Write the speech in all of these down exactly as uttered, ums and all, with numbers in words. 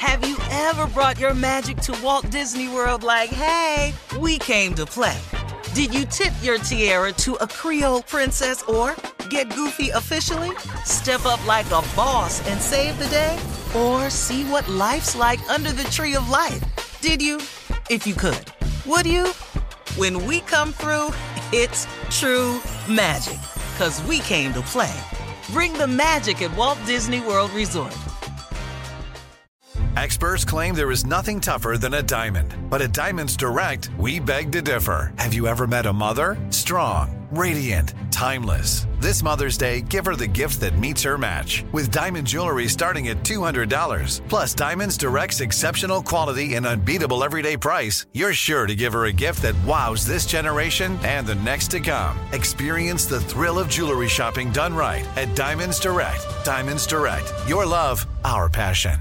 Have you ever brought your magic to Walt Disney World like, hey, we came to play? Did you tip your tiara to a Creole princess or get goofy officially? Step up like a boss and save the day? Or see what life's like under the tree of life? Did you? If you could. Would you? When we come through, it's true magic. 'Cause we came to play. Bring the magic at Walt Disney World Resort. Experts claim there is nothing tougher than a diamond. But at Diamonds Direct, we beg to differ. Have you ever met a mother? Strong, radiant, timeless. This Mother's Day, give her the gift that meets her match. With diamond jewelry starting at two hundred dollars. Plus Diamonds Direct's exceptional quality and unbeatable everyday price, you're sure to give her a gift that wows this generation and the next to come. Experience the thrill of jewelry shopping done right at Diamonds Direct. Diamonds Direct. Your love, our passion.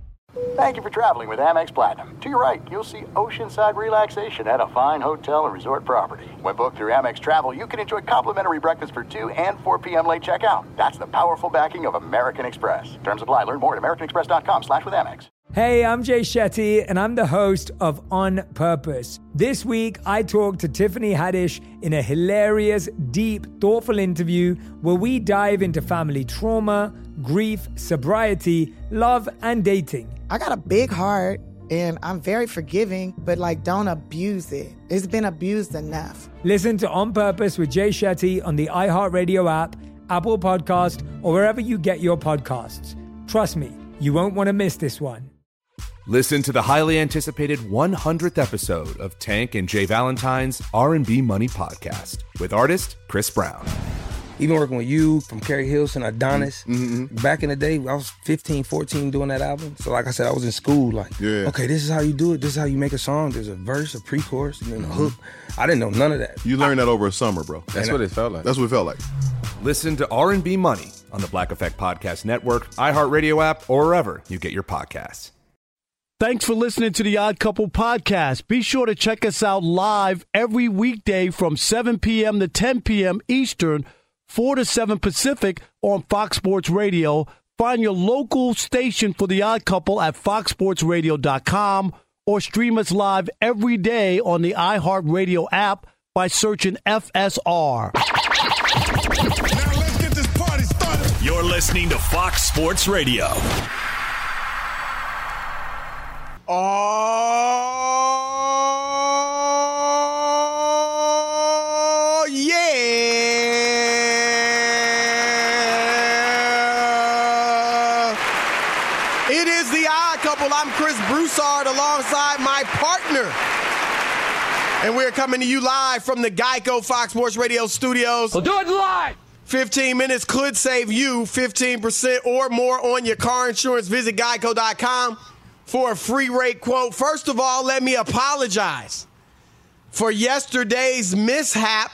Thank you for traveling with Amex Platinum. To your right, you'll see oceanside relaxation at a fine hotel and resort property. When booked through Amex Travel, you can enjoy complimentary breakfast for two and four p.m. late checkout. That's the powerful backing of American Express. Terms apply. Learn more at americanexpress.com slash with Amex. Hey, I'm Jay Shetty, and I'm the host of On Purpose. This week, I talked to Tiffany Haddish in a hilarious, deep, thoughtful interview where we dive into family trauma, grief, sobriety, love, and dating. I got a big heart, and I'm very forgiving, but, like, don't abuse it. It's been abused enough. Listen to On Purpose with Jay Shetty on the iHeartRadio app, Apple Podcast, or wherever you get your podcasts. Trust me, you won't want to miss this one. Listen to the highly anticipated one hundredth episode of Tank and Jay Valentine's R and B Money Podcast with artist Chris Brown. Even working with you, from Carrie Hilson, Adonis, Mm-hmm. back in the day, I was fifteen, fourteen doing that album. So like I said, I was in school like, Yeah. okay, this is how you do it. This is how you make a song. There's a verse, a pre-chorus, and then a hook. I didn't know none of that. You learned that over a summer, bro. That's what it felt like. That's what it felt like. Listen to R and B Money on the Black Effect Podcast Network, iHeartRadio app, or wherever you get your podcasts. Thanks for listening to the Odd Couple podcast. Be sure to check us out live every weekday from seven p.m. to ten p.m. Eastern, four to seven Pacific on Fox Sports Radio. Find your local station for the Odd Couple at fox sports radio dot com or stream us live every day on the iHeartRadio app by searching F S R. Now let's get this party started. You're listening to Fox Sports Radio. Oh, yeah. It is the Odd Couple. I'm Chris Broussard alongside my partner. And we're coming to you live from the Geico Fox Sports Radio studios. We'll do it live. fifteen minutes could save you fifteen percent or more on your car insurance. Visit geico dot com for a free rate quote. First of all, let me apologize for yesterday's mishap.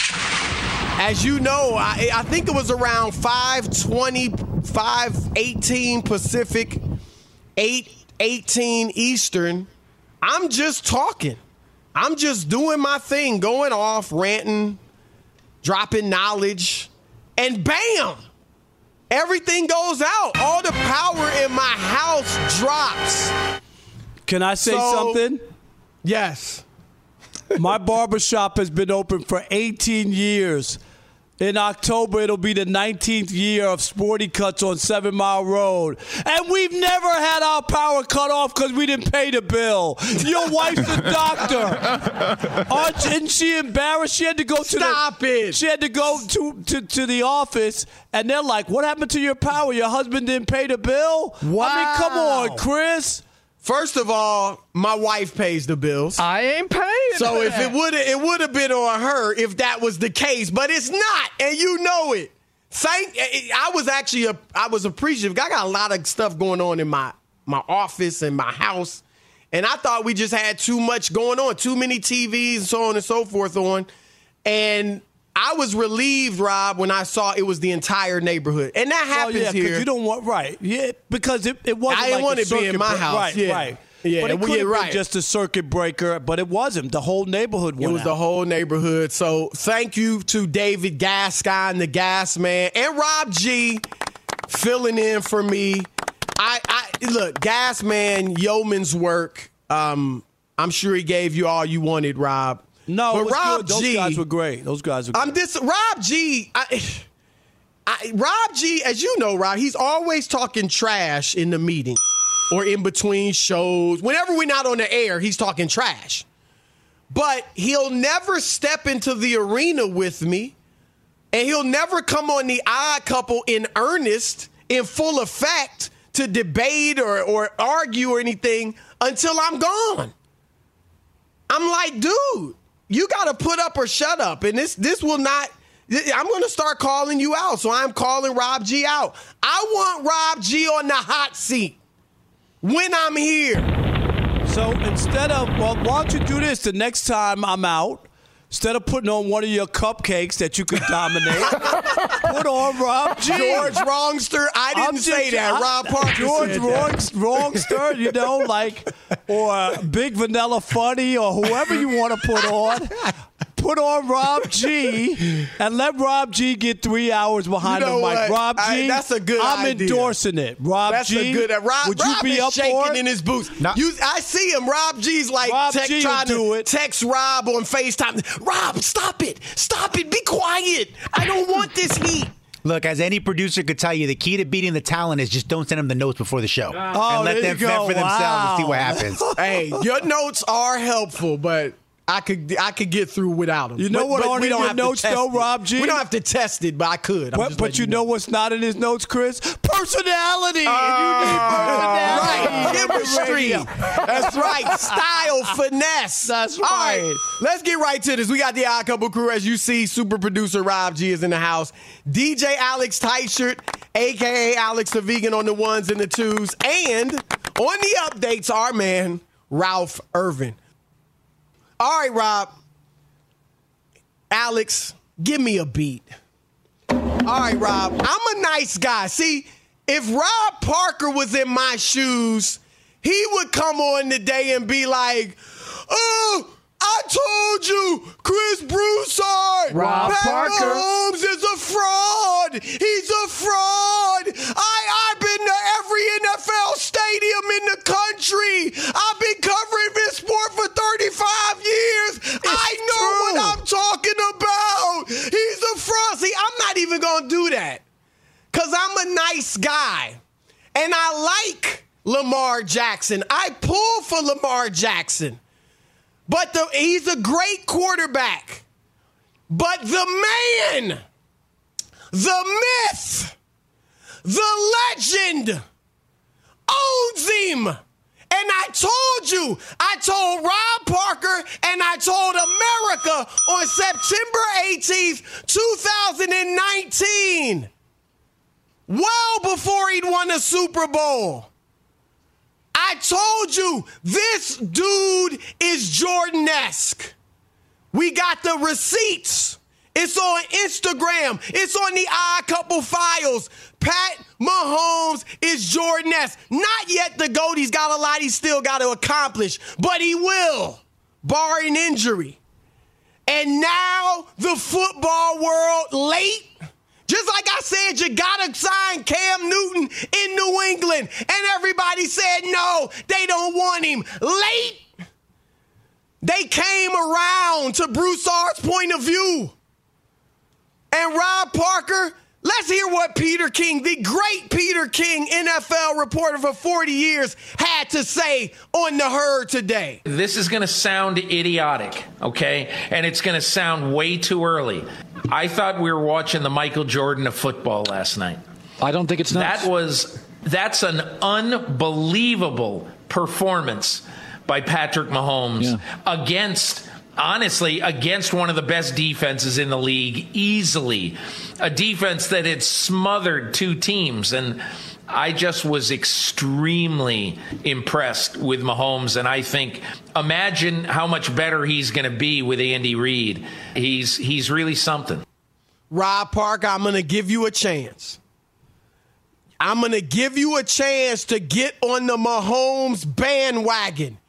As you know, I, I think it was around five twenty, five eighteen Pacific, eight eighteen Eastern. I'm just talking. I'm just doing my thing, going off, ranting, dropping knowledge, and bam! Everything goes out. All the power in my house drops. Can I say So- something? Yes. My barbershop has been open for eighteen years. In October, it'll be the nineteenth year of Sporty Cuts on Seven Mile Road. And we've never had our power cut off because we didn't pay the bill. Your wife's a doctor. Aren't, isn't she embarrassed? She had to go to Stop the, it. She had to go to, to, to the office, and they're like, what happened to your power? Your husband didn't pay the bill? Wow. I mean, come on, Chris. First of all, my wife pays the bills. I ain't paying. So for if that. it would have it would have been on her if that was the case, but it's not, and you know it. Thank I was actually a, I was appreciative. I got a lot of stuff going on in my my office and my house, and I thought we just had too much going on, too many T Vs and so on and so forth on, and I was relieved, Rob, when I saw it was the entire neighborhood, and that happens oh, yeah, 'cause here. You don't want right, yeah, because it, it wasn't. I didn't like want a it to be in circuit my break- house, right? yeah. Right. Yeah, but it well, could yeah, have right. been just a circuit breaker, but it wasn't. The whole neighborhood went It was out. the whole neighborhood. So thank you to David Gascon, the gas man, and Rob G filling in for me. I, I look, Gas Man, yeoman's work. Um, I'm sure he gave you all you wanted, Rob. No, but it was Rob good. Those G, guys were great. Those guys were great. I'm this Rob G. I, I, Rob G, as you know, Rob, he's always talking trash in the meeting or in between shows. Whenever we're not on the air, he's talking trash. But he'll never step into the arena with me, and he'll never come on the Odd Couple in earnest, in full effect, to debate or, or argue or anything until I'm gone. I'm like, dude, you got to put up or shut up. And this this will not – I'm going to start calling you out, so I'm calling Rob G out. I want Rob G on the hot seat when I'm here. So instead of, well, why don't you do this the next time I'm out? Instead of putting on one of your cupcakes that you could dominate, put on Rob G. George Wrongster. I didn't just, say that. I, Rob Parker George said Wrong, that. Wrongster, you know, like, or Big Vanilla Funny or whoever you want to put on. Put on Rob G and let Rob G get three hours behind you know the mic. what? Rob G, I, that's a good I'm idea. endorsing it. Rob that's G, a good. Uh, Rob, would Rob you be is up shaking for it? in his boots. You, I see him. Rob G's like Rob tech, G trying will do to it. text Rob on FaceTime. Rob, stop it! Stop it! Be quiet! I don't want this heat. Look, as any producer could tell you, the key to beating the talent is just don't send them the notes before the show. Oh, and let them fend for themselves wow. and see what happens. Hey, your notes are helpful, but I could I could get through without them. You know but, what but aren't we in don't your have notes, to test though, it. Rob G? We don't have to test it, but I could. I'm But, just but letting you know what's not in his notes, Chris? Personality. Uh, and you need personality. Right, chemistry. That's right. Style, finesse. That's All right. right, let's get right to this. We got the Odd Couple crew. As you see, super producer Rob G is in the house. D J Alex Teichert, a k a. Alex the Vegan on the ones and the twos. And on the updates, our man, Ralph Irvin. All right, Rob. Alex, give me a beat. All right, Rob. I'm a nice guy. See, if Rob Parker was in my shoes, he would come on today and be like, oh, I told you, Chris Broussard, Rob Pat Parker. Mahomes is a fraud. He's a fraud. I, I've been to every N F L stadium in the country. I've been covering this sport for thirty-five years. It's I know true. what I'm talking about. He's a fraud. See, I'm not even going to do that because I'm a nice guy. And I like Lamar Jackson. I pull for Lamar Jackson. But the, he's a great quarterback. But the man, the myth, the legend owns him. And I told you, I told Rob Parker and I told America on September eighteenth, twenty nineteen, well before he'd won a Super Bowl. I told you, this dude is Jordan-esque. We got the receipts. It's on Instagram. It's on the Odd Couple files. Pat Mahomes is Jordan-esque. Not yet the GOAT. He's got a lot he's still got to accomplish, but he will, barring injury. And now the football world late. Just like I said, you got to sign Cam Newton in New England. And everybody said, no, they don't want him. Late, they came around to Broussard's point of view. And Rob Parker, let's hear what Peter King, the great Peter King, N F L reporter for forty years, had to say on The Herd today. This is going to sound idiotic, okay? And it's going to sound way too early. I thought we were watching the Michael Jordan of football last night. I don't think it's nuts. That was, that's an unbelievable performance by Patrick Mahomes Yeah. against, honestly, against one of the best defenses in the league, easily. A defense that had smothered two teams. And I just was extremely impressed with Mahomes, and I think, imagine how much better he's going to be with Andy Reid. He's he's really something. Rob Parker, I'm going to give you a chance. I'm going to give you a chance to get on the Mahomes bandwagon.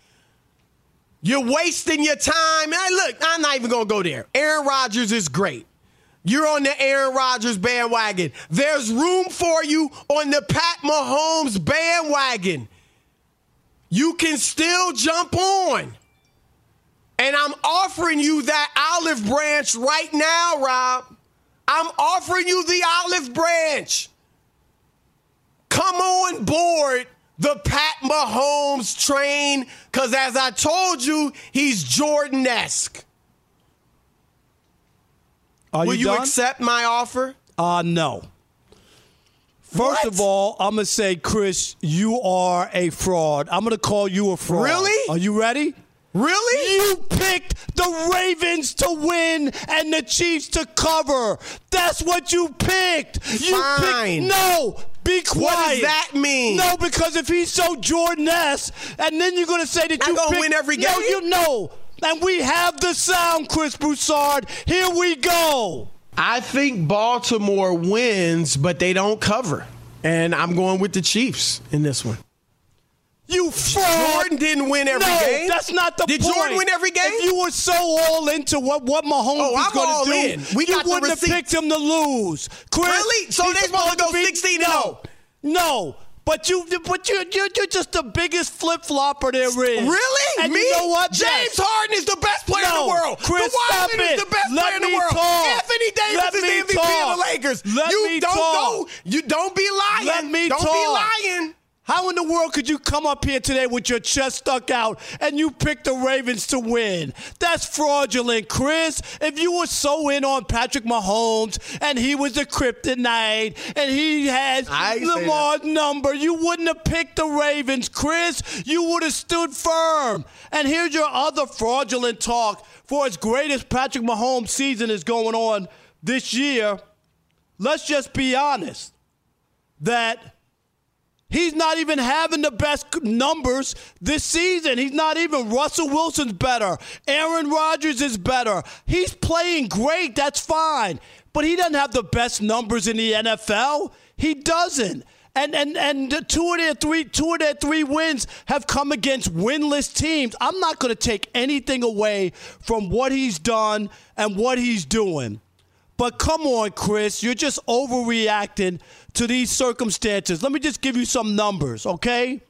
You're wasting your time. And look, I'm not even going to go there. Aaron Rodgers is great. You're on the Aaron Rodgers bandwagon. There's room for you on the Pat Mahomes bandwagon. You can still jump on. And I'm offering you that olive branch right now, Rob. I'm offering you the olive branch. Come on board the Pat Mahomes train, because as I told you, he's Jordan-esque. Are Will you, you done? accept my offer? Uh, no. First What? of all, I'm going to say, Chris, you are a fraud. I'm going to call you a fraud. Really? Are you ready? Really? You picked the Ravens to win and the Chiefs to cover. That's what you picked. You Fine. Picked, no, be quiet. What does that mean? No, because if he's so Jordan-esque, and then you're going to say that Not you gonna picked, win every No, game? you know. And we have the sound, Chris Broussard. Here we go. I think Baltimore wins, but they don't cover. And I'm going with the Chiefs in this one. You fraud. Jordan didn't win every no, game. that's not the Did point. Jordan win every game? If you were so all into what, what Mahomes Oh, was I'm going all to do, in. We you got the wouldn't have receipts. picked him to lose. Chris, Really? So he's they supposed to go be- sixteen and No, oh? no. But you, but you, you're, you're just the biggest flip flopper there is. Really? And Me? you know what? James Yes. Harden is the best player no, in the world. Chris, Kawhi stop Leonard it. is the best Let player in the me world. talk. Anthony Davis Let is the me M V P talk. of the Lakers. Let you me don't talk. go. You don't be lying. Let me don't talk. be lying. How in the world could you come up here today with your chest stuck out and you pick the Ravens to win? That's fraudulent, Chris. If you were so in on Patrick Mahomes and he was a kryptonite and he has Lamar's number, you wouldn't have picked the Ravens, Chris. You would have stood firm. And here's your other fraudulent talk. For as great as Patrick Mahomes' season is going on this year, let's just be honest that he's not even having the best numbers this season. He's not even. Russell Wilson's better. Aaron Rodgers is better. He's playing great. That's fine. But he doesn't have the best numbers in the N F L. He doesn't. And and and the two of their three two of their three wins have come against winless teams. I'm not going to take anything away from what he's done and what he's doing. But come on, Chris, you're just overreacting to these circumstances. Let me just give you some numbers, okay?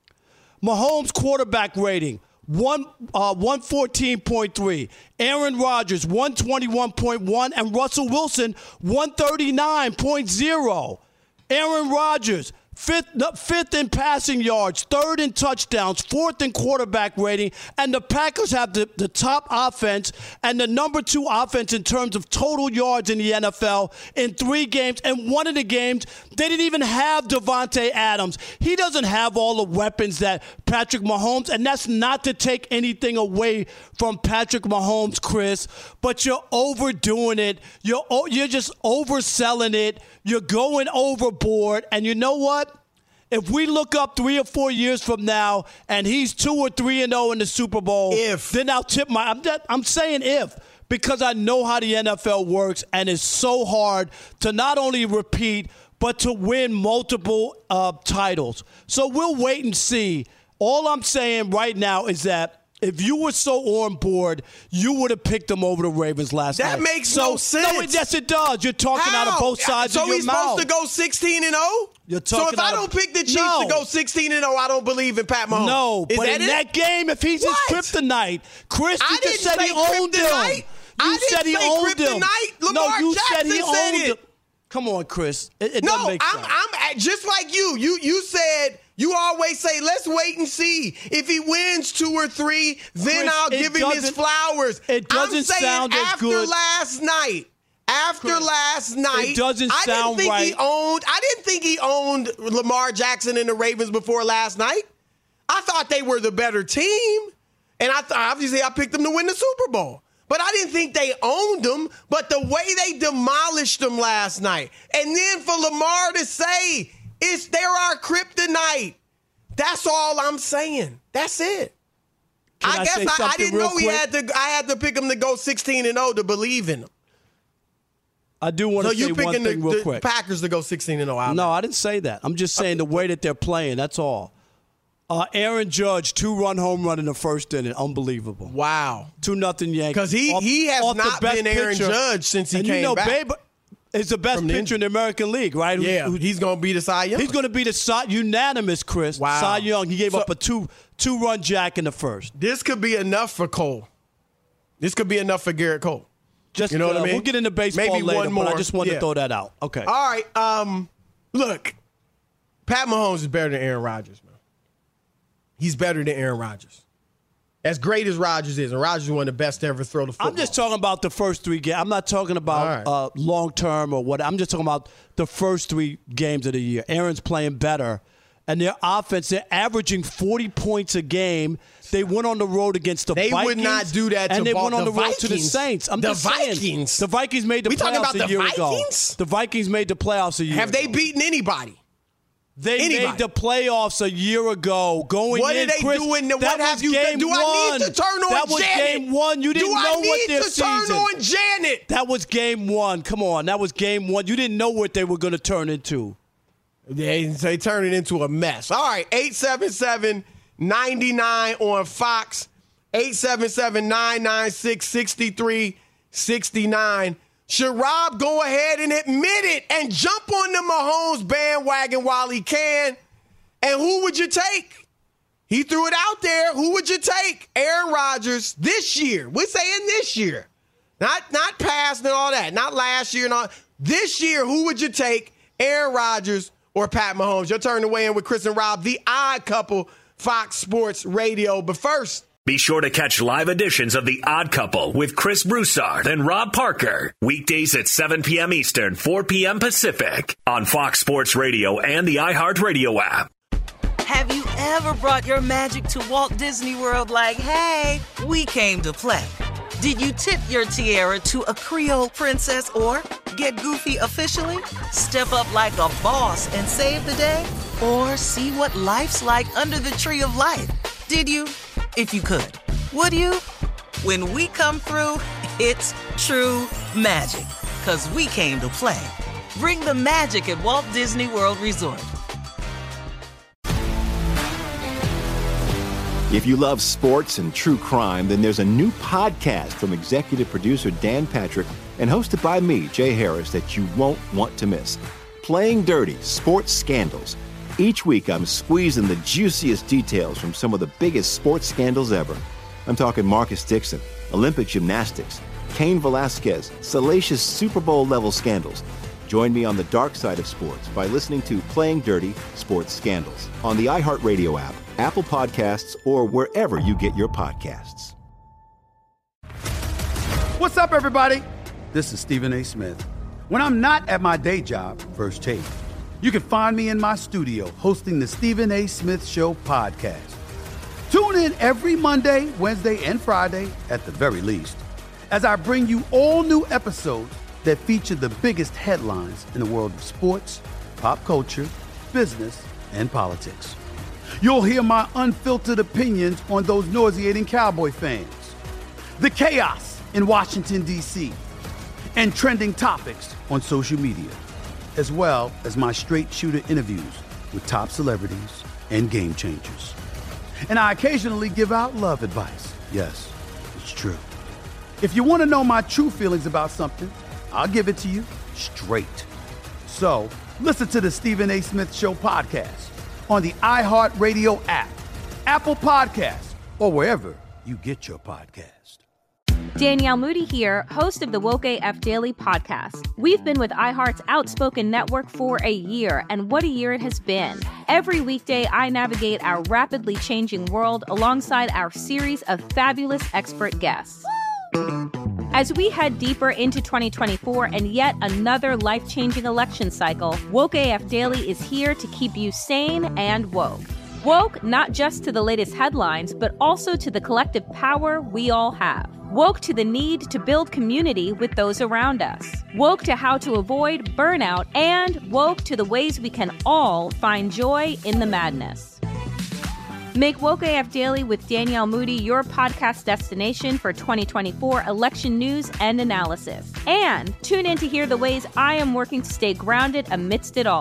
Mahomes' quarterback rating, one, uh, one fourteen point three. Aaron Rodgers, one twenty-one point one. And Russell Wilson, one thirty-nine point oh. Aaron Rodgers, fifth, fifth in passing yards, third in touchdowns, fourth in quarterback rating, and the Packers have the, the top offense and the number two offense in terms of total yards in the N F L in three games. And one of the games, they didn't even have Devontae Adams. He doesn't have all the weapons that Patrick Mahomes, and that's not to take anything away from Patrick Mahomes, Chris, but you're overdoing it. You're, you're just overselling it. You're going overboard. And you know what? If we look up three or four years from now and he's two or three and oh in the Super Bowl, if. then I'll tip my I'm, I'm saying if, because I know how the N F L works, and it's so hard to not only repeat but to win multiple uh, titles. So we'll wait and see. All I'm saying right now is that if you were so on board, you would have picked them over the Ravens last that night. That makes so, no sense. No, it, yes, it does. You're talking How? out of both sides so of your he's mouth. supposed to go sixteen and oh? You're so talking if I out don't of, pick the Chiefs no. to go sixteen and oh, I don't believe in Pat Mahomes. No, Is but that in it? that game, if he's What? his kryptonite, Chris, you I just didn't said say he owned kryptonite. him. You I didn't said he say owned him. kryptonite. No, Lamar you Jackson said he said owned it. him. Come on, Chris. It, it no, doesn't make I'm, sense. I'm just like you. You you said you always say, let's wait and see. If he wins two or three, then Chris, I'll it give him his doesn't- flowers. it doesn't I'm saying sound as after good. last night. After Chris, last night, it doesn't I sound didn't think right. he owned. I didn't think he owned Lamar Jackson and the Ravens before last night. I thought they were the better team, and I th- obviously I picked them to win the Super Bowl. But I didn't think they owned them. But the way they demolished them last night, and then for Lamar to say it's they're our kryptonite, that's all I'm saying. That's it. Can I, I guess say I, I something didn't real know he quick? had to. I had to pick him to go sixteen and oh to believe in him. I do want So to say you one picking thing the, real the quick. Packers to go sixteen and oh? No, I didn't say that. I'm just saying the way that they're playing. That's all. Uh, Aaron Judge, two-run home run in the first inning. Unbelievable. Wow. two nothing Yankees. Because he, off, he has not been Aaron pitcher. Judge since he and came you know, back. Babe is the best the pitcher in the American League, right? Yeah, who, he's going to be the Cy Young. He's going to be the Cy, unanimous, Chris. Wow. Cy Young. He gave So, up a two, two-run jack in the first. This could be enough for Cole. This could be enough for Garrett Cole. Just, you know uh, what I mean? We'll get into baseball Maybe later, one more. but I just wanted yeah. to throw that out. Okay. All right. Um, look, Pat Mahomes is better than Aaron Rodgers, man. He's better than Aaron Rodgers. As great as Rodgers is, and Rodgers is one of the best to ever throw the football. I'm just talking about the first three games. I'm not talking about right. uh, long-term or what. I'm just talking about the first three games of the year. Aaron's playing better. And their offense, they're averaging forty points a game. They went on the road against the they Vikings. They would not do that to And they ball, went on the, the road Vikings. to the Saints. I'm the just Vikings. saying. The Vikings made the we playoffs talking about a the year Vikings? ago. The Vikings made the playoffs a year Have ago. they beaten anybody? They Anybody. made the playoffs a year ago. Going what in, did they Chris, do in the, that what have was you game Do one. I need to turn on That was Janet? game one. You didn't do know I need what their to season. turn on Janet? That was game one. Come on. That was game one. You didn't know what they were going to turn into. They, they turned it into a mess. All right, eight seven seven, nine nine on Fox, eight seven seven, nine nine six, six three six nine. Should Rob go ahead and admit it and jump on the Mahomes bandwagon while he can? And who would you take? He threw it out there. Who would you take? Aaron Rodgers this year. We're saying this year. Not, not past and all that. Not last year and all. This year, who would you take? Aaron Rodgers or Pat Mahomes? Your turn to weigh in with Chris and Rob, the Odd Couple, Fox Sports Radio. But first, be sure to catch live editions of The Odd Couple with Chris Broussard and Rob Parker. Weekdays at seven p.m. Eastern, four p.m. Pacific on Fox Sports Radio and the iHeartRadio app. Have you ever brought your magic to Walt Disney World like, hey, we came to play? Did you tip your tiara to a Creole princess or get goofy officially? Step up like a boss and save the day? Or see what life's like under the tree of life? Did you? If you could. Would you? When we come through, it's true magic. 'Cause we came to play. Bring the magic at Walt Disney World Resort. If you love sports and true crime, then there's a new podcast from executive producer Dan Patrick and hosted by me, Jay Harris, that you won't want to miss. Playing Dirty: Sports Scandals. Each week, I'm squeezing the juiciest details from some of the biggest sports scandals ever. I'm talking Marcus Dixon, Olympic gymnastics, Cain Velasquez, salacious Super Bowl-level scandals. Join me on the dark side of sports by listening to Playing Dirty: Sports Scandals on the iHeartRadio app, Apple Podcasts, or wherever you get your podcasts. What's up, everybody? This is Stephen A. Smith. When I'm not at my day job, First Take, you can find me in my studio hosting the Stephen A. Smith Show podcast. Tune in every Monday, Wednesday, and Friday, at the very least, as I bring you all new episodes that feature the biggest headlines in the world of sports, pop culture, business, and politics. You'll hear my unfiltered opinions on those nauseating Cowboy fans, the chaos in Washington, D C, and trending topics on social media, as well as my straight shooter interviews with top celebrities and game changers. And I occasionally give out love advice. Yes, it's true. If you want to know my true feelings about something, I'll give it to you straight. So listen to the Stephen A. Smith Show podcast on the iHeartRadio app, Apple Podcasts, or wherever you get your podcast. Danielle Moody here, host of the Woke A F Daily podcast. We've been with iHeart's Outspoken Network for a year, and what a year it has been. Every weekday, I navigate our rapidly changing world alongside our series of fabulous expert guests. As we head deeper into twenty twenty-four and yet another life-changing election cycle, Woke A F Daily is here to keep you sane and woke. Woke not just to the latest headlines, but also to the collective power we all have. Woke to the need to build community with those around us. Woke to how to avoid burnout, and woke to the ways we can all find joy in the madness. Make Woke A F Daily with Danielle Moody your podcast destination for twenty twenty-four election news and analysis. And tune in to hear the ways I am working to stay grounded amidst it all.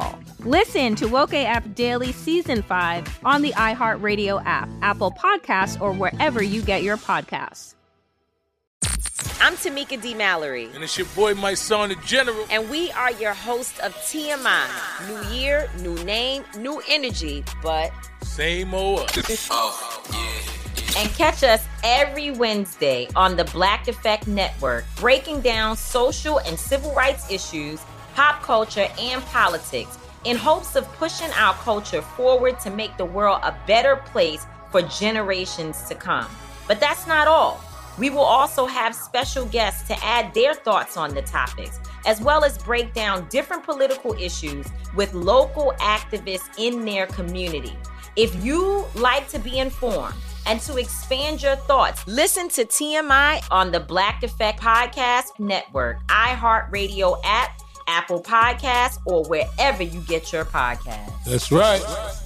Listen to Woke A F Daily Season five on the iHeartRadio app, Apple Podcasts, or wherever you get your podcasts. I'm Tamika D. Mallory. And it's your boy, my son, the General. And we are your hosts of T M I. New year, new name, new energy, but same old. Oh, yeah. And catch us every Wednesday on the Black Effect Network, breaking down social and civil rights issues, pop culture, and politics, in hopes of pushing our culture forward to make the world a better place for generations to come. But that's not all. We will also have special guests to add their thoughts on the topics, as well as break down different political issues with local activists in their community. If you like to be informed and to expand your thoughts, listen to T M I on the Black Effect Podcast Network, iHeartRadio app, Apple Podcasts, or wherever you get your podcasts. That's right.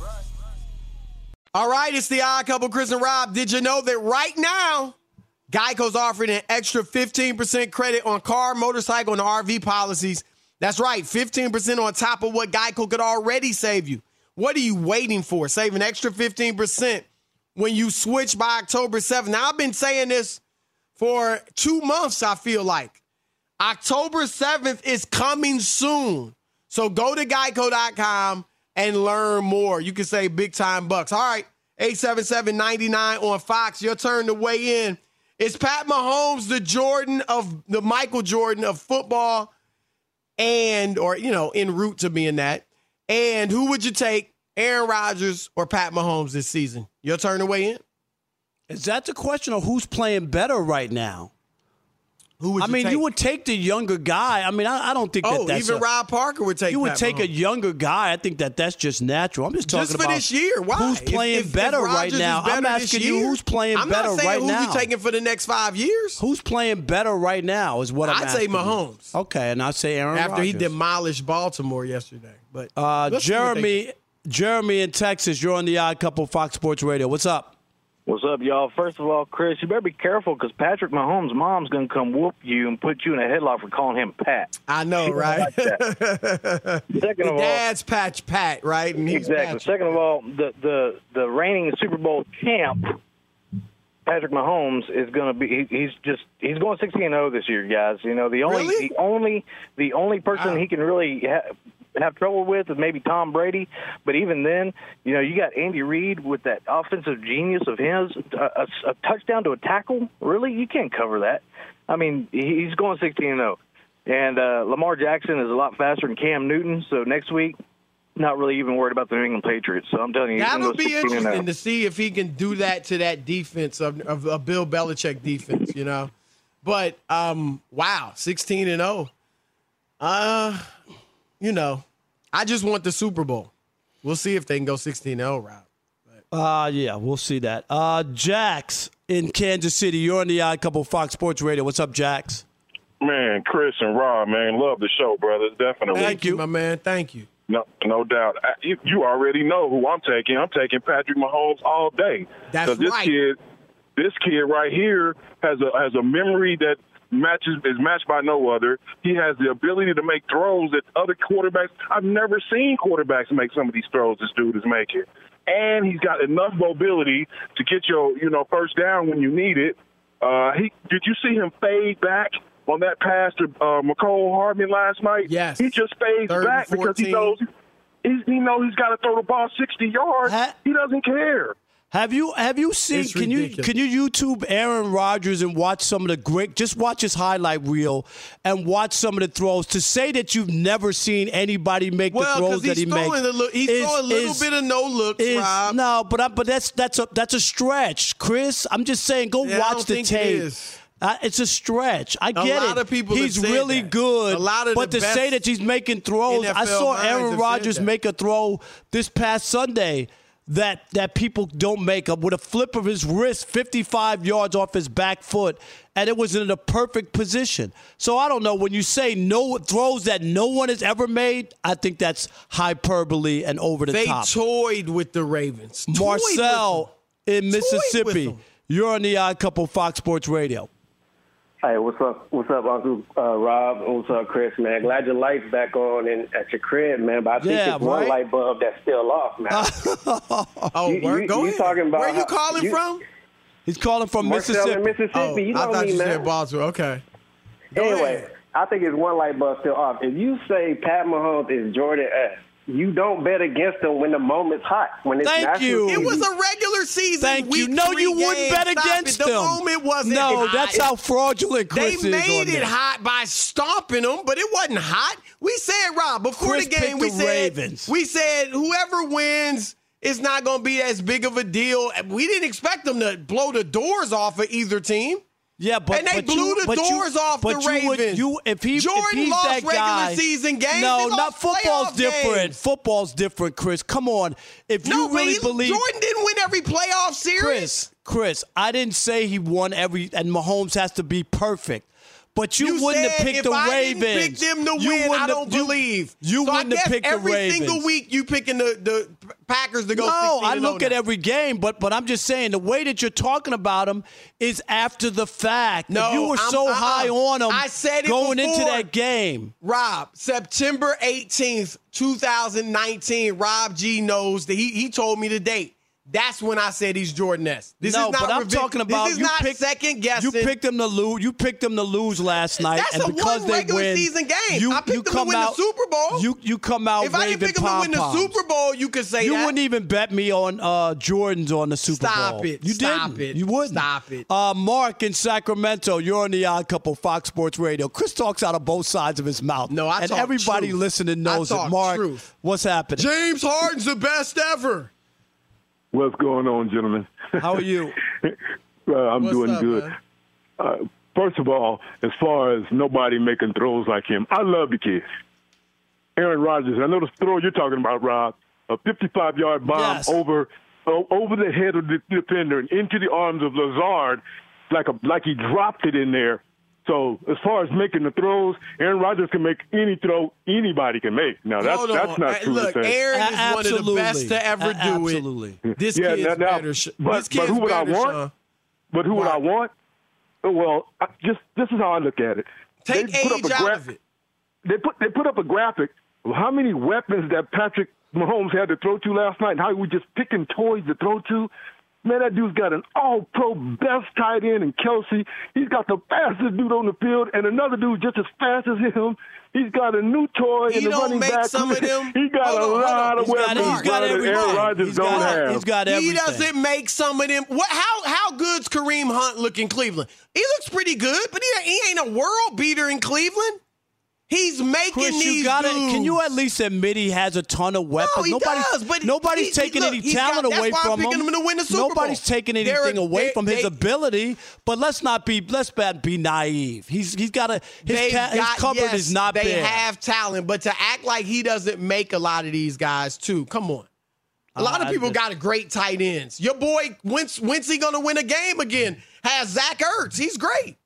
All right, it's the Odd Couple, Chris and Rob. Did you know that right now, Geico's offering an extra fifteen percent credit on car, motorcycle, and R V policies? That's right, fifteen percent on top of what Geico could already save you. What are you waiting for? Save an extra fifteen percent when you switch by October seventh. Now, I've been saying this for two months, I feel like. October seventh is coming soon. So go to geico dot com and learn more. You can save big time bucks. All right, eight seven seven, nine nine on Fox. Your turn to weigh in. Is Pat Mahomes the Jordan of the Michael Jordan of football and, or, you know, en route to being that? And who would you take, Aaron Rodgers or Pat Mahomes this season? Your turn to weigh in. Is that the question, or who's playing better right now? Who would I you mean, take? you would take the younger guy. I mean, I, I don't think oh, that that's even a, Rob Parker would take You would Pat take Mahomes. a younger guy. I think that that's just natural. I'm just talking Just for about this year. Why? who's playing if, if, better if right Rodgers now. is better I'm asking this you year, who's playing I'm better not saying right who now. you taking for the next five years. Who's playing better right now is what I'm I'd asking. say Mahomes. You. Okay, and I'd say Aaron After Rodgers. he demolished Baltimore yesterday. But uh, let's see what they Jeremy, Jeremy in Texas, you're on the Odd Couple Fox Sports Radio. What's up? What's up, y'all? First of all, Chris, you better be careful because Patrick Mahomes' mom's going to come whoop you and put you in a headlock for calling him Pat. I know, right? Like that. Second the of all, dad's patch Pat, right? And he's exactly. Patrick. Second of all, the, the, the reigning Super Bowl champ, Patrick Mahomes, is going to be he, he's just he's going sixteen and oh this year, guys. You know, the only Really? the only the only person Wow. he can really ha- have trouble with is maybe Tom Brady, but even then, you know, you got Andy Reid with that offensive genius of his, a, a, a touchdown to a tackle. Really, you can't cover that. I mean, he's going sixteen and oh, and uh, Lamar Jackson is a lot faster than Cam Newton. So next week, not really even worried about the New England Patriots. So I'm telling you, he's That'll gonna go be sixteen and oh. interesting to see if he can do that to that defense of, of a Bill Belichick defense, you know. But um, wow, sixteen and oh. Uh, you know, I just want the Super Bowl. We'll see if they can go sixteen and oh, Rob. Uh, yeah, we'll see that. Uh, Jax in Kansas City, you're on the Odd Couple Fox Sports Radio. What's up, Jax? Man, Chris and Rob, man, love the show, brothers. Definitely. Thank you, my man. Thank you. No, no doubt. I, you, you already know who I'm taking. I'm taking Patrick Mahomes all day. That's 'Cause this right. Kid, this kid right here has a has a memory that matches is matched by no other. He has the ability to make throws that other quarterbacks. I've never seen quarterbacks make some of these throws this dude is making. And he's got enough mobility to get your, you know, first down when you need it. Uh, he did you see him fade back on that pass to uh, McCole Hardman last night? Yes. He just fades Third and back because he fourteen. knows he's, he knows he's got to throw the ball sixty yards. Ha- he doesn't care. Have you have you seen? It's Can ridiculous. you can you YouTube Aaron Rodgers and watch some of the great? Just watch his highlight reel and watch some of the throws. To say that you've never seen anybody make Well, the throws 'cause that he's he makes, throwing a little- he's is- throwing a little is- bit of no looks, is- Rob. No, but I, but that's that's a that's a stretch, Chris. I'm just saying, go Yeah, I watch don't the think it tape. is. Uh, it's a stretch. I get lot it. of people have he's said really that. good. A lot of but the to say best that he's making throws, N F L I saw minds have Aaron said Rodgers that. make a throw this past Sunday that that people don't make up with a flip of his wrist, fifty-five yards off his back foot, and it was in a perfect position. So I don't know, when you say no throws that no one has ever made, I think that's hyperbole and over the They top. toyed with the Ravens. Toyed Marcel with in Toyed with Mississippi, them. you're on the Odd Couple Fox Sports Radio. Hey, what's up? What's up, Uncle uh, Rob? What's up, Chris, man? Glad your light's back on in, at your crib, man. But I think Yeah, it's one right? light bulb that's still off, man. Oh, you, word, you, go you ahead. talking about Where you how- calling you- from? He's calling from Marcel Mississippi. in Mississippi. Oh, you know I thought me, you man. said Boswell. Okay. Go Anyway, ahead. I think it's one light bulb still off. If you say Pat Mahomes is Jordan S., you don't bet against him when the moment's hot. When it's Thank national you. It T V. was a regular season. Thank week you. No, three you wouldn't game. bet Stop against it. The them. moment wasn't No, hot. that's how fraudulent Chris They is made on it this. hot by stomping them, but it wasn't hot. We said, Rob, before Chris the game, picked we the said Ravens. we said whoever wins, it's not going to be as big of a deal. We didn't expect them to blow the doors off of either team. Yeah, but and they but blew you, the but doors you, off but the you would- Ravens. you, if he, Jordan if he's lost that regular guy, season games. No, They not lost football's playoff different. games. Football's different, Chris. Come on. If No, you really but he- believe Jordan didn't win every playoff series. Chris, Chris, I didn't say he won every, and Mahomes has to be perfect. But you, You wouldn't said have picked if the I Ravens. didn't pick them to You win, I wouldn't don't have- you- believe. You so wouldn't I have guess picked the every Ravens. single week you picking the, the Packers to go. No, I sixteen look and at oh every game, but but I'm just saying the way that you're talking about him is after the fact. No, if you were I'm- so uh-uh. high on him I said it going into before. that game. Rob, September eighteenth, twenty nineteen, Rob G knows that he, he told me the date. That's when I said he's Jordan S. This no, is not but I'm revi- talking about This is you not picked, second guessing. You picked them to lose. You picked them to lose last night, That's and a because one they regular win, season game. You, I picked you them to come win the out, Super Bowl. You you come out If I didn't waving pick them to win the pom-poms. Super Bowl, you could say You that. wouldn't even bet me on uh, Jordans on the Super Stop Bowl. it. You Stop didn't. it. You wouldn't. Stop it. Uh, Mark in Sacramento, you're on the Odd Couple, Fox Sports Radio. Chris talks out of both sides of his mouth. No, I and talk everybody truth. listening knows I it. talk Mark, truth. what's happening? James Harden's the best ever. What's going on, gentlemen? How are you? uh, I'm What's doing up, good. man? Uh, first of all, as far as nobody making throws like him, I love the kid. Aaron Rodgers, I know the throw you're talking about, Rob, a fifty-five-yard bomb Yes. over o- over the head of the defender and into the arms of Lazard, like a like he dropped it in there. So as far as making the throws, Aaron Rodgers can make any throw anybody can make. Now that's Hold that's on. not Hey, true Look, to say. Aaron is A- one of the best to ever A- do absolutely. it. This Yeah, kid's now- now, better. Sh- but- this kid's but who would I better, want? Sean. But who would I Right. want? Well, I, just this is how I look at it. Take They put up age a out gra- of it. They put they put up a graphic of how many weapons that Patrick Mahomes had to throw to last night, and how he was just picking toys to throw to. Man, that dude's got an all-pro best tight end in Kelsey. He's got the fastest dude on the field, and another dude just as fast as him. He's got a new toy He in the don't running make back. some of them- he got Hold a on, hold lot on. of He's got- weapons, he's got brother, that Aaron everything. Rodgers He's don't got- have. he's got He everything. doesn't make some of them. What? How how good's Kareem Hunt look in Cleveland? He looks pretty good, but he, he ain't a world beater in Cleveland. He's making Chris, these you gotta, dudes. can you at least admit he has a ton of weapons? No, he nobody's, does, but nobody's he- taking look, any he's talent got- that's away why I'm from picking him. him to win the Super Nobody's Bowl. taking They're- anything away they- from his they- ability. But let's not be let's not be naive. He's he's got a his, They've ca- his got- cupboard yes, is not They big. have talent, but to act like he doesn't make a lot of these guys too. Come on. A lot of Uh, people I- got a great tight ends. Your boy, when's, when's he going to win a game again? Has Zach Ertz. He's great.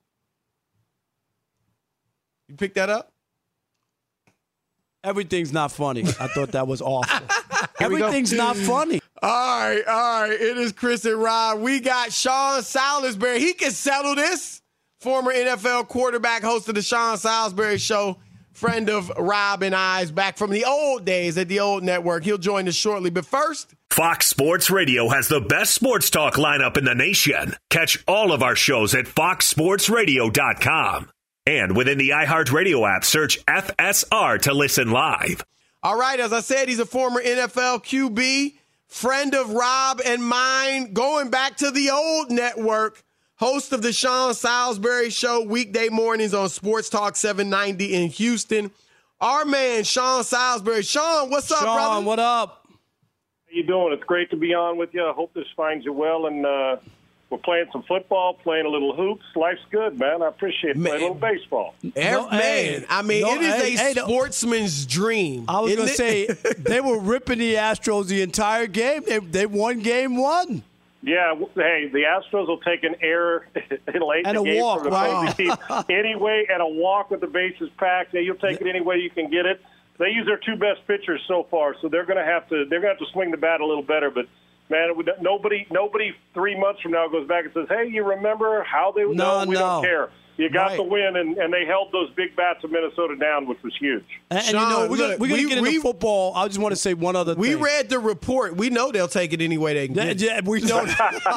You pick that up? Everything's not funny. I thought that was awful. we go. Everything's not funny. All right, all right. It is Chris and Rob. We got Sean Salisbury. He can settle this. Former N F L quarterback, host of the Sean Salisbury Show, friend of Rob and I's, back from the old days at the old network. He'll join us shortly. But first, Fox Sports Radio has the best sports talk lineup in the nation. Catch all of our shows at fox sports radio dot com. And within the iHeartRadio app, search F S R to listen live. all right, as I said, he's a former N F L Q B, friend of Rob and mine, going back to the old network, host of the Sean Salisbury Show, weekday mornings on Sports Talk seven ninety in Houston. Our man, Sean Salisbury. Sean, what's up, Sean, brother? what up? How you doing? It's great to be on with you. I hope this finds you well, and uh, we're playing some football, playing a little hoops. Life's good, man. I appreciate it. Playing a little baseball. Every, No, man, hey, I mean, no, it is hey, a hey, no. sportsman's dream. I was isn't going to say, it? they were ripping the Astros the entire game. They, they won game one. Yeah, w- hey, the Astros will take an error late And in a the game walk, from the right? opposing team anyway, and a walk with the bases packed. Yeah, you'll take it any way you can get it. They use their two best pitchers so far, so they're going to have to they're going to have to swing the bat a little better. But man, we don't- nobody nobody three months from now goes back and says, "Hey, you remember how they?" No, we no. don't care. You got Right. the win, and, and they held those big bats of Minnesota down, which was huge. And, and Sean, you know, we're look, gonna, we're gonna we- get into we- football. I just want to say one other We thing. read the report. We know they'll take it any way they can Yeah, get it. yeah, we know.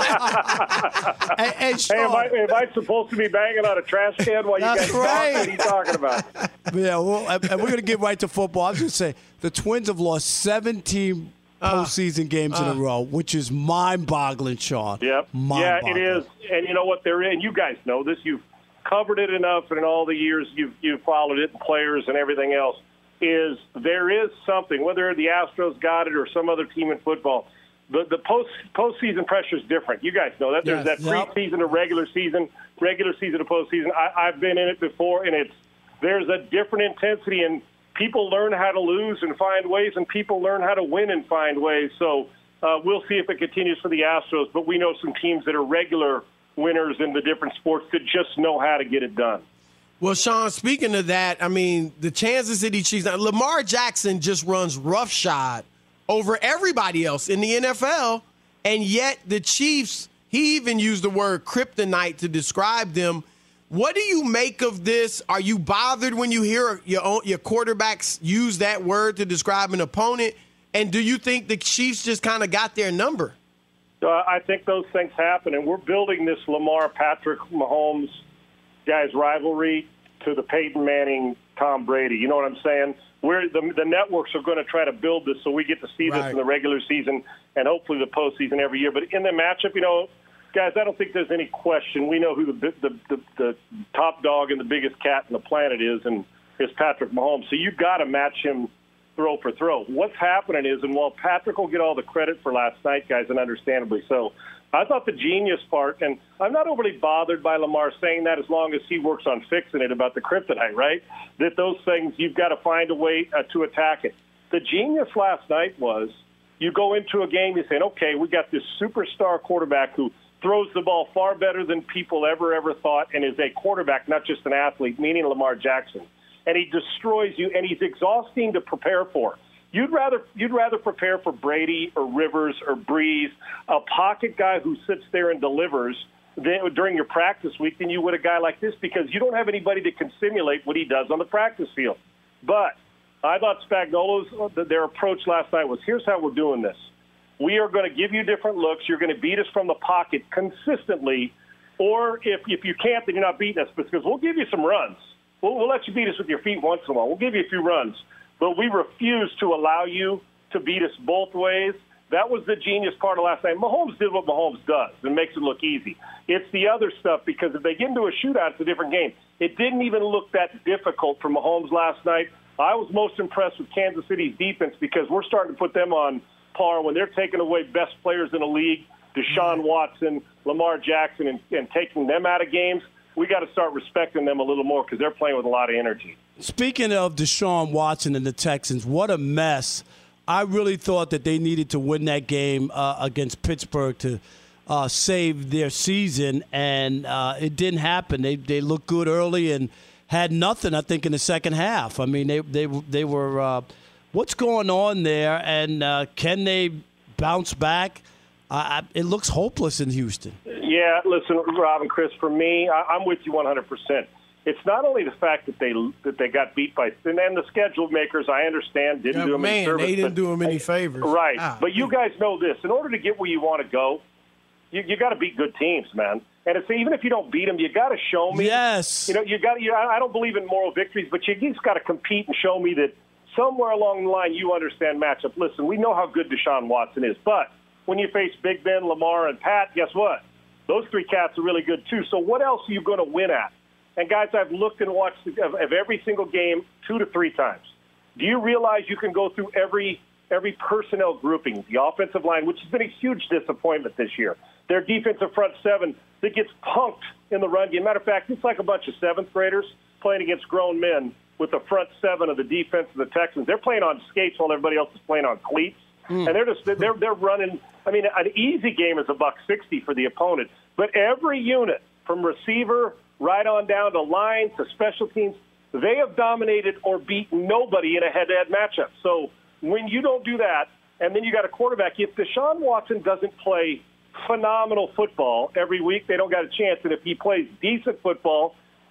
hey, hey, Hey, Sean. am I, am I supposed to be banging on a trash can while you That's guys talk? right. What are you talking about? Yeah, well, and and we're going to get right to football. I was going to say the Twins have lost seventeen Uh, postseason games in a row, which is mind-boggling, Sean. Yep. Yeah, Mind-boggling. it is. And you know what? They're in. You guys know this. You've covered it enough, and in all the years you've you've followed it, and players and everything else. Is there is something, whether the Astros got it or some other team in football, the the post postseason pressure is different. You guys know that. There's Yes. that Yep. preseason to regular season, regular season to postseason. I, I've been in it before, and it's there's a different intensity, and people learn how to lose and find ways, and people learn how to win and find ways. So uh, we'll see if it continues for the Astros, but we know some teams that are regular winners in the different sports that just know how to get it done. Well, Sean, speaking of that, I mean, the Kansas City Chiefs, now, Lamar Jackson just runs roughshod over everybody else in the N F L, and yet the Chiefs, he even used the word kryptonite to describe them. What do you make of this? Are you bothered when you hear your own, your quarterbacks use that word to describe an opponent? And do you think the Chiefs just kind of got their number? Uh, I think those things happen, and we're building this Lamar, Patrick Mahomes guys rivalry to the Peyton Manning, Tom Brady. You know what I'm saying? We're, the, the networks are going to try to build this so we get to see this Right. in the regular season and hopefully the postseason every year. But in the matchup, you know, guys, I don't think there's any question. We know who the the, the, the top dog and the biggest cat on the planet is, and it's Patrick Mahomes. So you've got to match him throw for throw. What's happening is, and while Patrick will get all the credit for last night, guys, and understandably so, I thought the genius part, and I'm not overly bothered by Lamar saying that as long as he works on fixing it about the kryptonite, right? That those things, you've got to find a way uh, to attack it. The genius last night was you go into a game, you're saying, okay, we got this superstar quarterback who throws the ball far better than people ever, ever thought, and is a quarterback, not just an athlete, meaning Lamar Jackson. And he destroys you, and he's exhausting to prepare for. You'd rather you'd rather prepare for Brady or Rivers or Breeze, a pocket guy who sits there and delivers than, during your practice week, than you would a guy like this, because you don't have anybody that can simulate what he does on the practice field. But I thought Spagnuolo's their approach last night was, here's how we're doing this. We are going to give you different looks. You're going to beat us from the pocket consistently, or if if you can't, then you're not beating us, because we'll give you some runs. We'll, we'll let you beat us with your feet once in a while. We'll give you a few runs. But we refuse to allow you to beat us both ways. That was the genius part of last night. Mahomes did what Mahomes does and makes it look easy. It's the other stuff, because if they get into a shootout, it's a different game. It didn't even look that difficult for Mahomes last night. I was most impressed with Kansas City's defense, because we're starting to put them on par when they're taking away best players in the league, Deshaun Watson, Lamar Jackson, and, and taking them out of games. We got to start respecting them a little more, because they're playing with a lot of energy. Speaking of Deshaun Watson and the Texans, what a mess. I really thought that they needed to win that game uh, against Pittsburgh to uh, save their season, and uh, it didn't happen. They they looked good early and had nothing, I think, in the second half. I mean, they they they were uh, what's going on there, and uh, can they bounce back? Uh, it looks hopeless in Houston. Yeah, listen, Rob and Chris, for me, I, I'm with you one hundred percent. It's not only the fact that they that they got beat by, and then the schedule makers, I understand, didn't Yeah, do them man, any service. they didn't but, do them any favors. Right. Ah, but you guys know this. In order to get where you want to go, you, you got to beat good teams, man. And it's, even if you don't beat them, you got to show me. Yes. You know, you got. You, I don't believe in moral victories, but you just got to compete and show me that somewhere along the line you understand matchup. Listen, we know how good Deshaun Watson is, but when you face Big Ben, Lamar, and Pat, guess what? Those three cats are really good too. So what else are you going to win at? And, guys, I've looked and watched of, of every single game two to three times. Do you realize you can go through every every personnel grouping, the offensive line, which has been a huge disappointment this year, their defensive front seven that gets punked in the run game. Matter of fact, it's like a bunch of seventh graders playing against grown men with the front seven of the defense of the Texans. They're playing on skates while everybody else is playing on cleats. Mm. And they're just they're they're running. I mean, an easy game is a buck sixty for the opponent. But every unit, from receiver right on down to line to special teams, they have dominated or beaten nobody in a head-to-head matchup. So when you don't do that, and then you got a quarterback, if Deshaun Watson doesn't play phenomenal football every week, they don't got a chance. And if he plays decent football,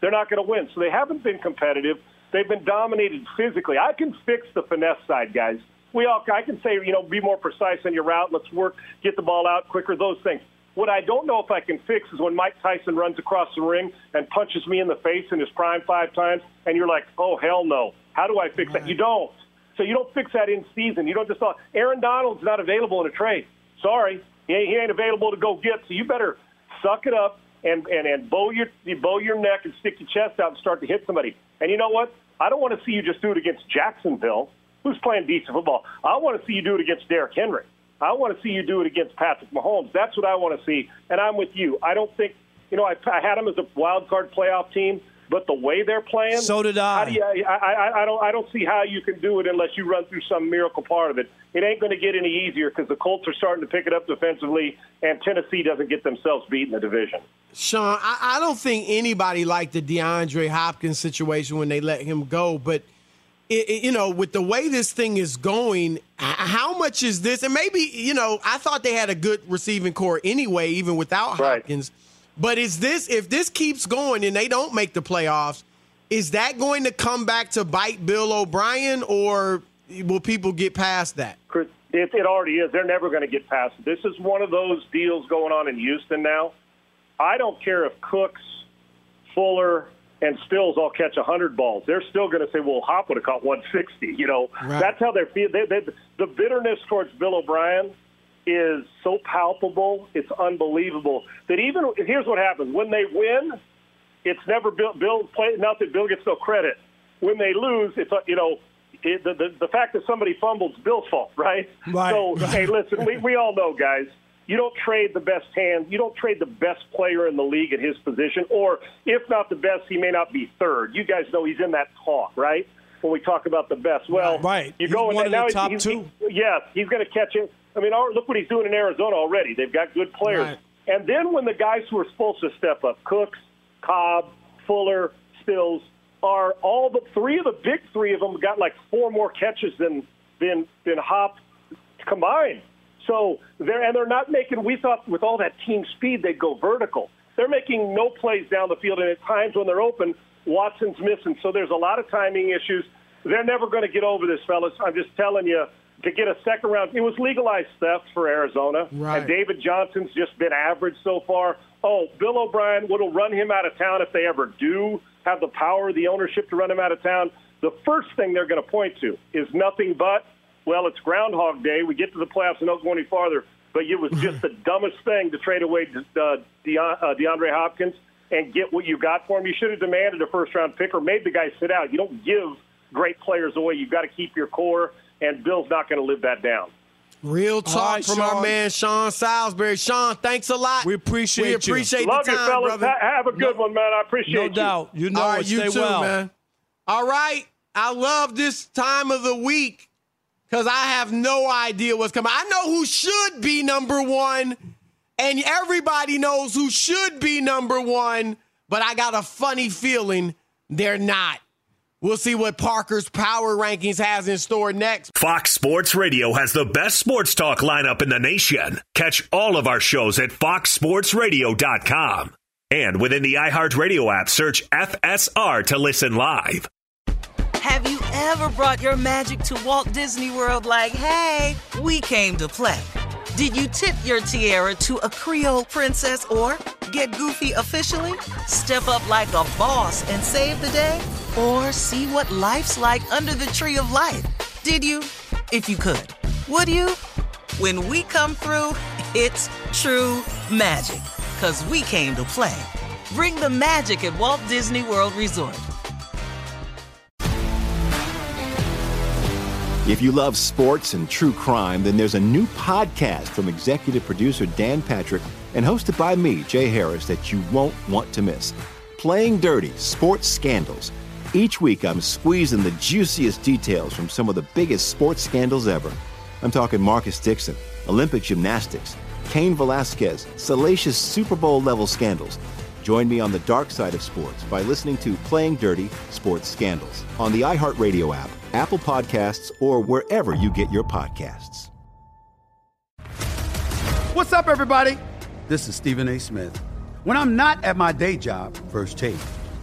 they're not going to win. So they haven't been competitive. They've been dominated physically. I can fix the finesse side, guys. We all, I can say, you know, be more precise on your route. Let's work, get the ball out quicker, those things. What I don't know if I can fix is when Mike Tyson runs across the ring and punches me in the face in his prime five times, and you're like, oh, hell no. How do I fix that? You don't. So you don't fix that in season. You don't just thought, Aaron Donald's not available in a trade. Sorry, he ain't, he ain't available to go get. So you better suck it up and, and, and bow your you bow your neck and stick your chest out and start to hit somebody. And you know what? I don't want to see you just do it against Jacksonville, who's playing decent football. I want to see you do it against Derrick Henry. I want to see you do it against Patrick Mahomes. That's what I want to see, and I'm with you. I don't think, you know, I, I had them as a wild card playoff team, but the way they're playing, so did I. How do you, I, I, I don't, I don't see how you can do it unless you run through some miracle part of it. It ain't going to get any easier because the Colts are starting to pick it up defensively, and Tennessee doesn't get themselves beat in the division. Sean, I, I don't think anybody liked the DeAndre Hopkins situation when they let him go, but. It, it, you know, with the way this thing is going, how much is this? And maybe, you know, I thought they had a good receiving core anyway, even without right. Hopkins. But is this, if this keeps going and they don't make the playoffs, is that going to come back to bite Bill O'Brien, or will people get past that? Chris, it, it already is. They're never going to get past it. This is one of those deals going on in Houston now. I don't care if Cooks, Fuller, and Stills all catch one hundred balls. They're still going to say, well, Hop would have caught one sixty. You know, right. That's how they're feeling. They, they, the bitterness towards Bill O'Brien is so palpable, it's unbelievable. That even, here's what happens. When they win, it's never Bill, Bill play, not that Bill gets no credit. When they lose, it's, you know, it, the, the, the fact that somebody fumbles is Bill's fault, right? Right. So, hey, listen, we, we all know, guys, you don't trade the best hand. You don't trade the best player in the league at his position, or if not the best, he may not be third. You guys know he's in that talk, right? When we talk about the best, well, right. You he's go one and of now the top he's, two. He, yes, he's going to catch it. I mean, our, look what he's doing in Arizona already. They've got good players, right. And then when the guys who are supposed to step up, Cooks, Cobb, Fuller, Stills, are all the three of the big three of them got like four more catches than than than Hop combined. So they're and they're not making. We thought with all that team speed they'd go vertical. They're making no plays down the field, and at times when they're open, Watson's missing. So there's a lot of timing issues. They're never going to get over this, fellas. I'm just telling you. To get a second round, it was legalized theft for Arizona, right. And David Johnson's just been average so far. Oh, Bill O'Brien, what'll run him out of town if they ever do have the power, the ownership to run him out of town? The first thing they're going to point to is nothing but, well, it's Groundhog Day. We get to the playoffs and don't go any farther. But it was just the dumbest thing to trade away uh, De- uh, DeAndre Hopkins and get what you got for him. You should have demanded a first-round pick or made the guy sit out. You don't give great players away. You've got to keep your core. And Bill's not going to live that down. Real talk right, from Sean. our man, Sean Salisbury. Sean, thanks a lot. We appreciate we you. appreciate Love the time, you, fellas. brother. Ha- have a good no, one, man. I appreciate no you. No doubt. You know All right, it. you Stay too, well. man. All right. I love this time of the week because I have no idea what's coming. I know who should be number one, and everybody knows who should be number one, but I got a funny feeling they're not. We'll see what Parker's Power Rankings has in store next. Fox Sports Radio has the best sports talk lineup in the nation. Catch all of our shows at fox sports radio dot com. And within the iHeartRadio app, search F S R to listen live. Have you ever brought your magic to Walt Disney World like, hey, we came to play? Did you tip your tiara to a Creole princess or get goofy officially? Step up like a boss and save the day? Or see what life's like under the tree of life? Did you? If you could. Would you? When we come through, it's true magic. 'Cause we came to play. Bring the magic at Walt Disney World Resort. If you love sports and true crime, then there's a new podcast from executive producer Dan Patrick and hosted by me, Jay Harris, that you won't want to miss. Playing Dirty: Sports Scandals. Each week, I'm squeezing the juiciest details from some of the biggest sports scandals ever. I'm talking Marcus Dixon, Olympic gymnastics, Cain Velasquez, salacious Super Bowl-level scandals. Join me on the dark side of sports by listening to Playing Dirty: Sports Scandals on the iHeartRadio app, Apple Podcasts, or wherever you get your podcasts. What's up, everybody? This is Stephen A. Smith. When I'm not at my day job, First Take,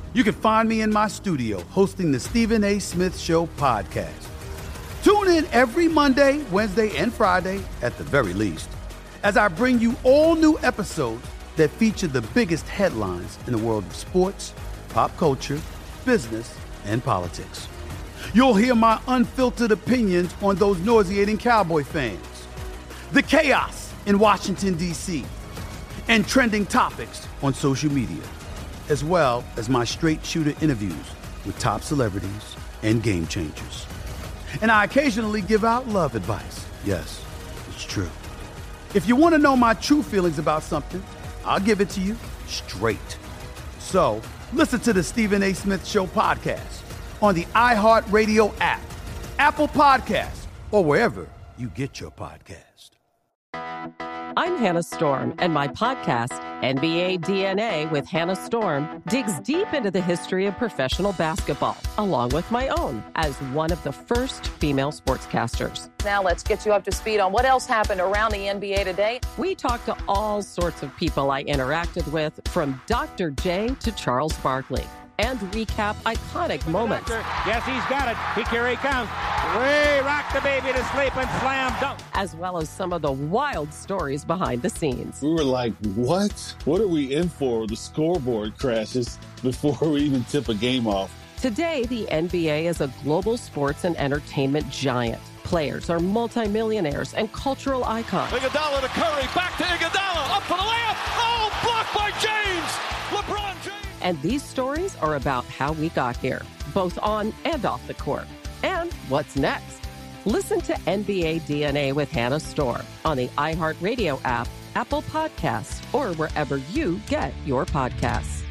You can find me in my studio hosting the Stephen A. Smith Show podcast. Tune in every Monday, Wednesday, and Friday, at the very least, as I bring you all new episodes that feature the biggest headlines in the world of sports, pop culture, business, and politics. You'll hear my unfiltered opinions on those nauseating Cowboy fans, the chaos in Washington, D C, and trending topics on social media, as well as my straight shooter interviews with top celebrities and game changers. And I occasionally give out love advice. Yes, it's true. If you want to know my true feelings about something, I'll give it to you straight. So listen to the Stephen A. Smith Show podcast on the iHeartRadio app, Apple Podcasts, or wherever you get your podcast. I'm Hannah Storm, and my podcast, N B A D N A with Hannah Storm, digs deep into the history of professional basketball, along with my own, as one of the first female sportscasters. Now let's get you up to speed on what else happened around the N B A today. We talked to all sorts of people I interacted with, from Doctor J to Charles Barkley, and recap iconic moments. Yes, he's got it. Here he comes. Way rock the baby to sleep and slam dunk. As well as some of the wild stories behind the scenes. We were like, what? What are we in for? The scoreboard crashes before we even tip a game off. Today, the N B A is a global sports and entertainment giant. Players are multimillionaires and cultural icons. Iguodala to Curry, back to Iguodala, up for the layup. Oh, blocked by James. LeBron James. And these stories are about how we got here, both on and off the court. And what's next? Listen to N B A D N A with Hannah Storm on the iHeartRadio app, Apple Podcasts, or wherever you get your podcasts.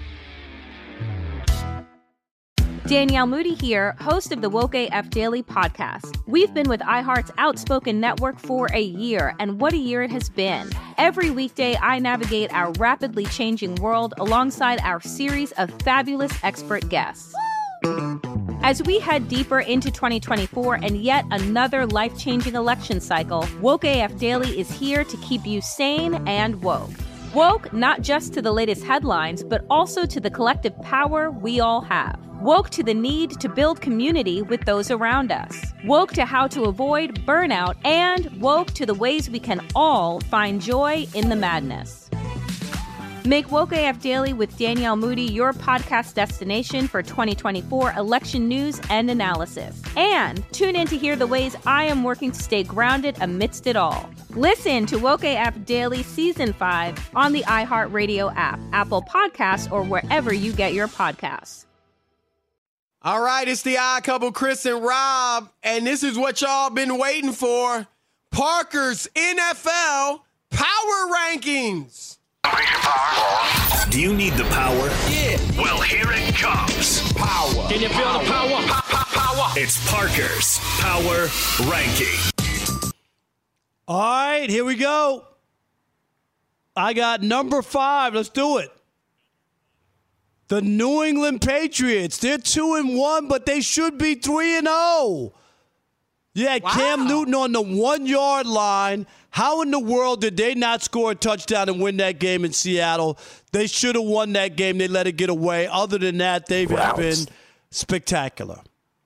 Danielle Moody here, host of the Woke A F Daily podcast. We've been with iHeart's Outspoken Network for a year, and what a year it has been. Every weekday, I navigate our rapidly changing world alongside our series of fabulous expert guests. As we head deeper into twenty twenty-four and yet another life-changing election cycle, Woke A F Daily is here to keep you sane and woke. Woke not just to the latest headlines, but also to the collective power we all have. Woke to the need to build community with those around us. Woke to how to avoid burnout, and woke to the ways we can all find joy in the madness. Make Woke A F Daily with Danielle Moody your podcast destination for twenty twenty-four election news and analysis. And tune in to hear the ways I am working to stay grounded amidst it all. Listen to Woke A F Daily Season five on the iHeartRadio app, Apple Podcasts, or wherever you get your podcasts. All right, it's the Odd Couple, Chris and Rob, and this is what y'all been waiting for. Parker's N F L Power Rankings. Do you need the power? Yeah. Well, here it comes. Power. Can you feel the power? Power. Power. It's Parker's Power Ranking. All right, here we go. I got number five. Let's do it. The New England Patriots. They're two and one, but they should be three and zero. Yeah, wow. Cam Newton on the one yard line. How in the world did they not score a touchdown and win that game in Seattle? They should have won that game. They let it get away. Other than that, they've Routes. been spectacular.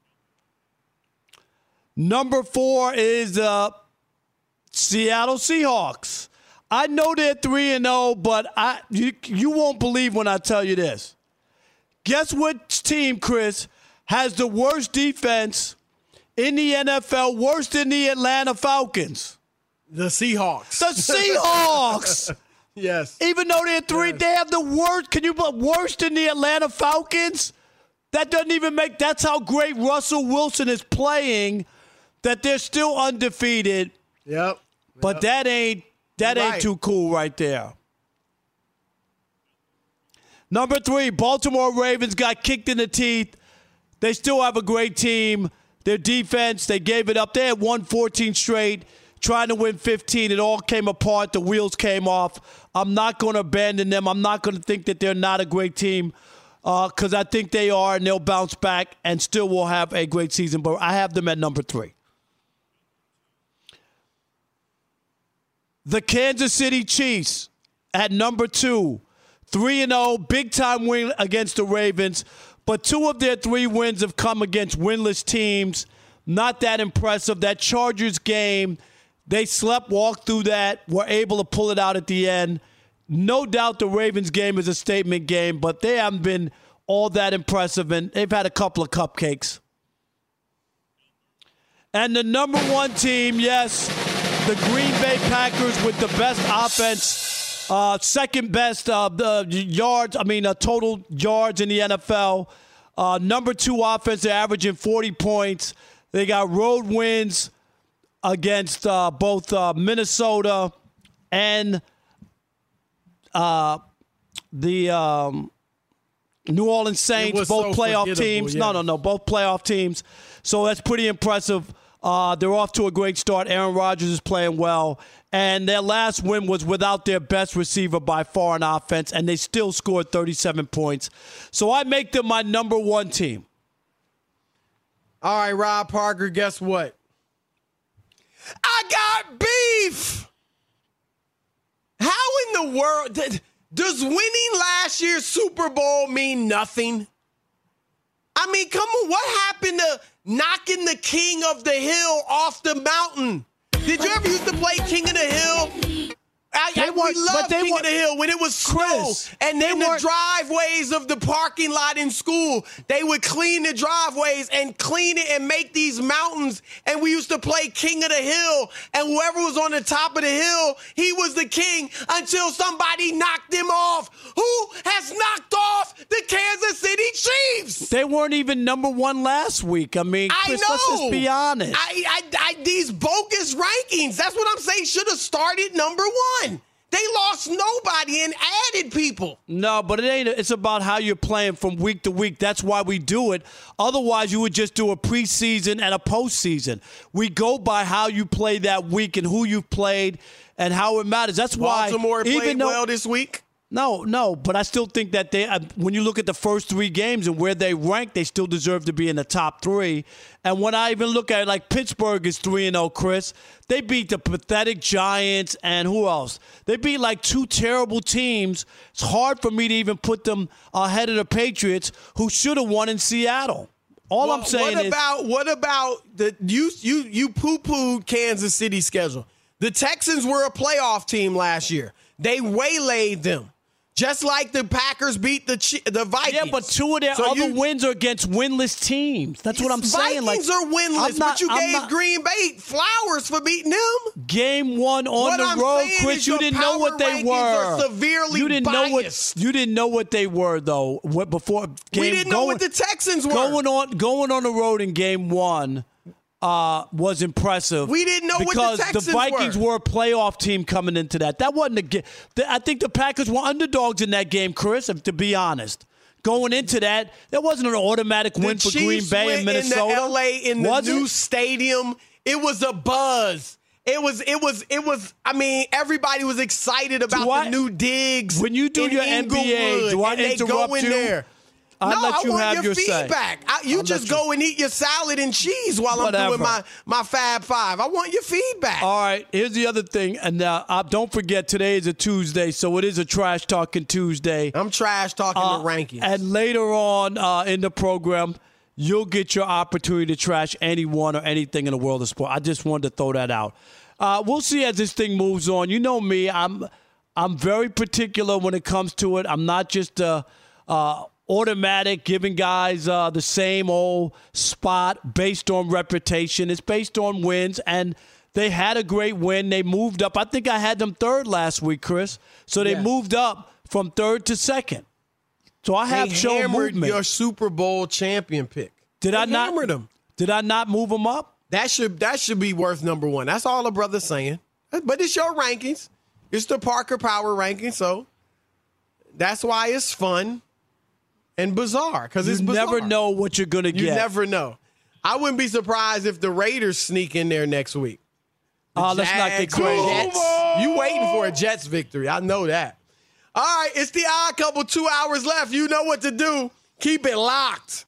Number four is uh, Seattle Seahawks. I know they're three and zero, but I you, you won't believe when I tell you this. Guess which team, Chris, has the worst defense in the N F L, worse than the Atlanta Falcons? The Seahawks. The Seahawks. Yes. Even though they're three, yes. they have the worst. Can you believe worse than the Atlanta Falcons? That doesn't even make. That's how great Russell Wilson is playing. That they're still undefeated. Yep. But yep. that ain't that You're ain't right. too cool right there. Number three, Baltimore Ravens got kicked in the teeth. They still have a great team. Their defense, they gave it up. They had won fourteen straight, trying to win fifteen. It all came apart. The wheels came off. I'm not going to abandon them. I'm not going to think that they're not a great team because uh, I think they are, and they'll bounce back and still will have a great season. But I have them at number three. The Kansas City Chiefs at number two. three and oh, big-time win against the Ravens. But two of their three wins have come against winless teams. Not that impressive. That Chargers game, they slept, walked through that, were able to pull it out at the end. No doubt the Ravens game is a statement game, but they haven't been all that impressive, and they've had a couple of cupcakes. And the number one team, yes, the Green Bay Packers with the best offense, uh, second best uh, the yards, I mean, uh, total yards in the N F L. Uh, number two offense, they're averaging forty points. They got road wins against uh, both uh, Minnesota and uh, the um, New Orleans Saints, both so playoff teams. Yeah. No, no, no, both playoff teams. So that's pretty impressive. Uh, they're off to a great start. Aaron Rodgers is playing well. And their last win was without their best receiver by far in offense, and they still scored thirty-seven points. So I make them my number one team. All right, Rob Parker, guess what? I got beef! How in the world? Does winning last year's Super Bowl mean nothing? I mean, come on, what happened to knocking the king of the hill off the mountain? Did you ever used to play King of the Hill? I, I, we loved King of the Hill when it was snow. And then the driveways of the parking lot in school, they would clean the driveways and clean it and make these mountains. And we used to play King of the Hill. And whoever was on the top of the hill, he was the king until somebody knocked him off. Who has knocked off the Kansas City Chiefs? They weren't even number one last week. I mean, Chris, I know. let's just be honest. I, I, I, these bogus rankings, that's what I'm saying, should have started number one. They lost nobody and added people. No, but it ain't. It's about how you're playing from week to week. That's why we do it. Otherwise, you would just do a preseason and a postseason. We go by how you play that week and who you've played and how it matters. That's why. Baltimore played even though, well this week. No, no, but I still think that they, uh, when you look at the first three games and where they rank, they still deserve to be in the top three. And when I even look at it, like Pittsburgh is three and oh, Chris. They beat the pathetic Giants and who else? They beat like two terrible teams. It's hard for me to even put them ahead of the Patriots, who should have won in Seattle. All well, I'm saying what is, about what about the you you you poo-pooed Kansas City schedule? The Texans were a playoff team last year. They waylaid them. Just like the Packers beat the the Vikings. Yeah, but two of their so other you, wins are against winless teams. That's what I'm saying. Vikings like, are winless, not, but you I'm gave not, Green Bay flowers for beating them. Game one on what the I'm road, saying Chris. is You your didn't know what they rankings were. Are severely you didn't biased. know what you didn't know what they were though. What before game, we didn't going, know what the Texans were going on going on the road in game one. Uh, was impressive. We didn't know because what the Texans the Vikings were. were a playoff team coming into that. That wasn't a game. I think the Packers were underdogs in that game, Chris, to be honest. Going into that, that wasn't an automatic win the for Green Chiefs Bay and Minnesota. In the L A in the was new it? stadium, it was a buzz. It was, it was, it was. I mean, everybody was excited about I, the new digs. When you do in your N B A, do I and they interrupt go in you? There. I'll no, let you I want have your, your feedback. I, you I'll just go you. and eat your salad and cheese while Whatever. I'm doing my, my Fab Five. I want your feedback. All right, here's the other thing. And uh, uh, don't forget, today is a Tuesday, so it is a Trash Talking Tuesday. I'm trash talking uh, the rankings. And later on uh, in the program, you'll get your opportunity to trash anyone or anything in the world of sport. I just wanted to throw that out. Uh, we'll see as this thing moves on. You know me, I'm I'm very particular when it comes to it. I'm not just uh, uh, automatic giving guys uh, the same old spot based on reputation. It's based on wins, and they had a great win. They moved up. I think I had them third last week, Chris. So they yes. moved up from third to second. So I have they shown hammered movement. Your Super Bowl champion pick. Did they I not? Hammered them. Did I not move them up? That should that should be worth number one. That's all the brother's saying. But it's your rankings. It's the Parker Power ranking, so that's why it's fun and bizarre. Because it's bizarre. You never know what you're going to get. You never know. I wouldn't be surprised if the Raiders sneak in there next week. Oh, uh, let's not get crazy. Jets. You waiting for a Jets victory. I know that. All right, it's the Odd Couple. Two hours left. You know what to do. Keep it locked.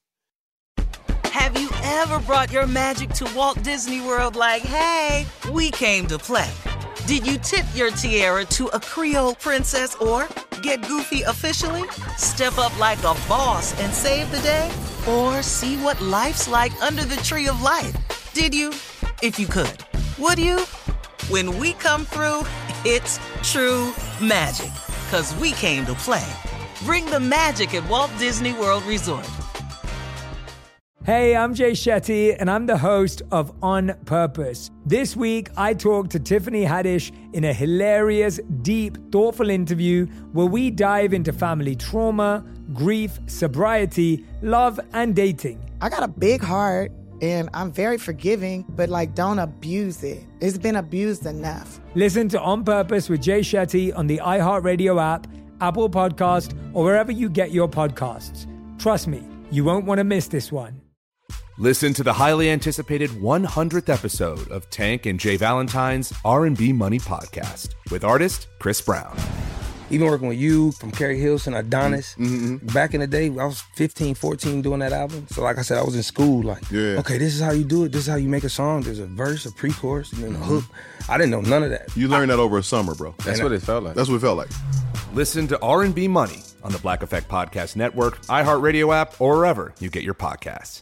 Have you ever brought your magic to Walt Disney World like, hey, we came to play? Did you tip your tiara to a Creole princess or Get goofy officially? Step up like a boss and save the day? Or see what life's like under the tree of life? Did you? If you could. Would you? When we come through, it's true magic. 'Cause we came to play. Bring the magic at Walt Disney World Resort. Hey, I'm Jay Shetty, and I'm the host of On Purpose. This week, I talked to Tiffany Haddish in a hilarious, deep, thoughtful interview where we dive into family trauma, grief, sobriety, love, and dating. I got a big heart, and I'm very forgiving, but, like, don't abuse it. It's been abused enough. Listen to On Purpose with Jay Shetty on the iHeartRadio app, Apple Podcast, or wherever you get your podcasts. Trust me, you won't want to miss this one. Listen to the highly anticipated one hundredth episode of Tank and Jay Valentine's R and B Money Podcast with artist Chris Brown. Even working with you, from Carrie Hilson, Adonis, mm-hmm. back in the day, I was fifteen, fourteen doing that album. So like I said, I was in school like, yeah. okay, this is how you do it. This is how you make a song. There's a verse, a pre-chorus, and then a hook. I didn't know none of that. You learned that over a summer, bro. That's what it felt like. That's what it felt like. Listen to R and B Money on the Black Effect Podcast Network, iHeartRadio app, or wherever you get your podcasts.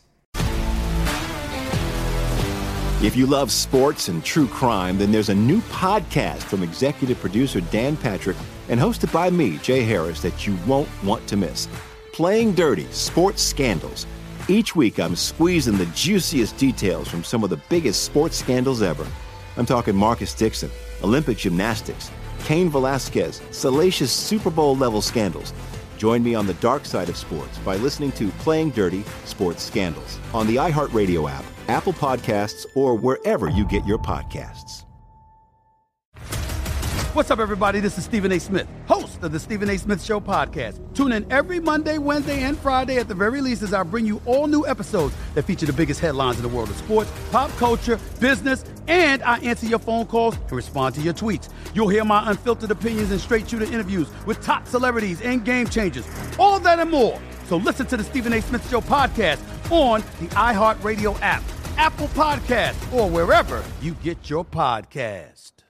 If you love sports and true crime, then there's a new podcast from executive producer Dan Patrick and hosted by me, Jay Harris, that you won't want to miss. Playing Dirty: Sports Scandals. Each week, I'm squeezing the juiciest details from some of the biggest sports scandals ever. I'm talking Marcus Dixon, Olympic gymnastics, Cain Velasquez, salacious Super Bowl-level scandals. Join me on the dark side of sports by listening to Playing Dirty: Sports Scandals on the iHeartRadio app, Apple Podcasts, or wherever you get your podcasts. What's up, everybody? This is Stephen A. Smith, host of the Stephen A. Smith Show podcast. Tune in every Monday, Wednesday, and Friday at the very least as I bring you all new episodes that feature the biggest headlines in the world of sports, pop culture, business, and I answer your phone calls and respond to your tweets. You'll hear my unfiltered opinions and straight-shooter interviews with top celebrities and game changers. All that and more. So listen to the Stephen A. Smith Show podcast on the iHeartRadio app, Apple Podcasts, or wherever you get your podcast.